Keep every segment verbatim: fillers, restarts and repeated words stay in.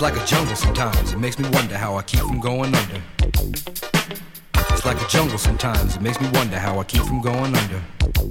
like a jungle sometimes. It makes me wonder how I keep from going under. It's like a jungle sometimes. It makes me wonder how I keep from going under.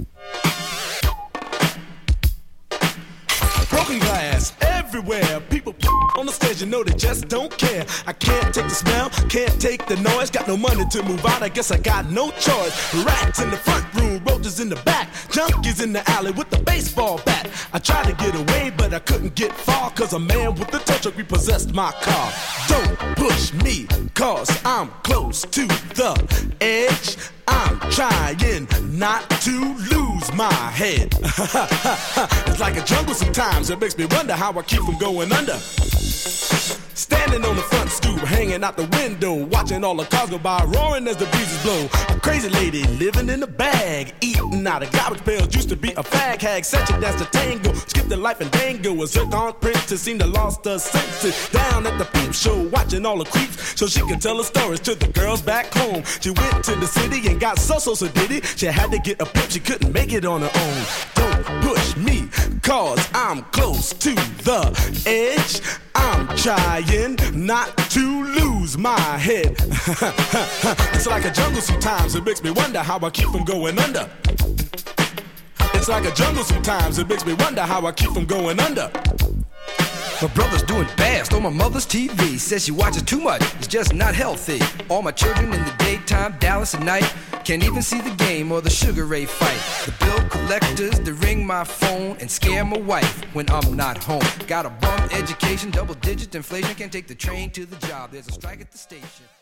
Broken glass everywhere. People on the stage, you know they just don't care. I can't take the smell, can't take the noise. Got no money to move out, I guess I got no choice. Rats in the front room, roaches in the back, junkies in the alley with the baseball bat. I tried to get away, but I couldn't get far, cause a man with a tow truck repossessed my car. Don't push me, cause I'm close to the edge. I'm trying not to lose my head. It's like a jungle sometimes. It makes me wonder how I keep from going under. Standing on the front stoop, hanging out the window, watching all the cars go by, roaring as the breezes blow. A crazy lady living in a bag, eating out of garbage pails. Used to be a fag hag, such a dance to tango. Skipped the life and dango. A zircon princess seemed to lost her senses. Down at the peep show, watching all the creeps, so she could tell her stories to the girls back home. She went to the city and got so so so diddy. She had to get a pimp, she couldn't make it on her own. Don't push me, cause I'm close to the edge. I'm trying not to lose my head. It's like a jungle sometimes. It makes me wonder how I keep from going under. It's like a jungle sometimes. It makes me wonder how I keep from going under. My brother's doing fast on my mother's T V. Says she watches too much, it's just not healthy. All my children in the daytime, Dallas at night. Can't even see the game or the Sugar Ray fight. The bill collectors, they ring my phone and scare my wife when I'm not home. Got a bum education, double digit inflation. Can't take the train to the job, there's a strike at the station.